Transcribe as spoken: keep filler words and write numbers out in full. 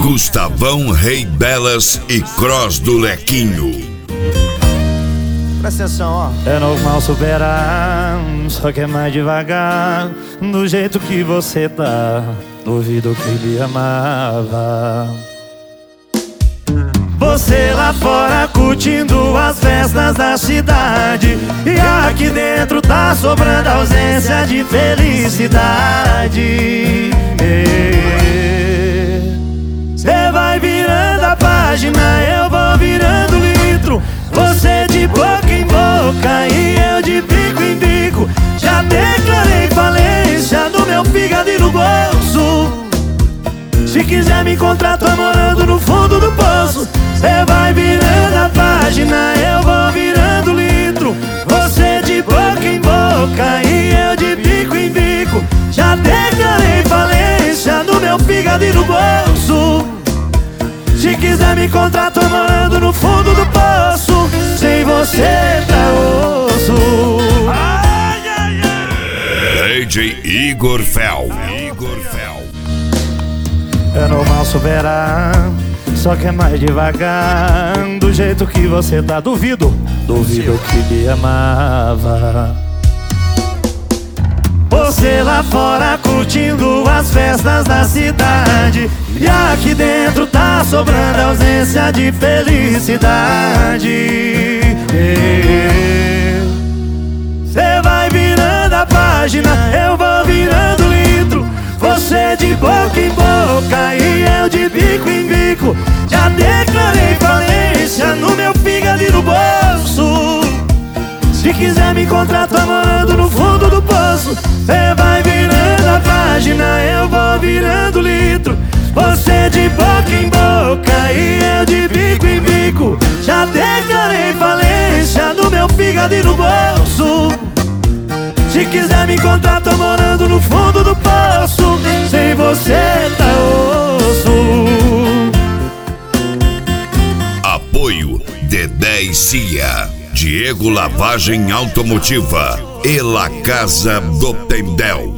Gustavão, Rei Belas e Cross do Lequinho. Presta atenção, ó. É normal superar, só que é mais devagar. Do jeito que você tá, duvido que lhe amava. Você lá fora curtindo as festas da cidade, e aqui dentro tá sobrando ausência de felicidade. Cê vai virando a página, eu vou virando litro. Você de boca em boca e eu de bico em bico. Já declarei falência no meu fígado e no bolso. Se quiser me encontrar, tô morando no fundo do poço. Cê vai virando a página, eu vou virando litro. Você de boca em boca e eu de bico em bico. Já declarei falência no meu fígado e no bolso. Se quiser me encontrar, tô morando no fundo do poço. Sem você tá osso. Ai, ai, ai. D J Igor Fel. Igor Fel. É normal superar, só que é mais devagar. Do jeito que você tá, duvido, duvido que me amava. Você lá fora curtindo as festas da cidade, e aqui dentro tá sobrando ausência de felicidade. Cê vai virando a página, eu vou virando litro. Você de boca em boca e eu de bico em bico. Já declarei falência no meu fígado e no bolso. Se quiser me encontrar, tô morando no fundo do poço. Cê vai virando a página, eu vou virando litro. Você de boca em boca e eu de bico em bico. Já declarei falência no meu fígado e no bolso. Se quiser me encontrar, tô morando no fundo do poço. Sem você tá osso. Apoio Dedé e Cia, Diego Lavagem Automotiva e La Casa do Tendel.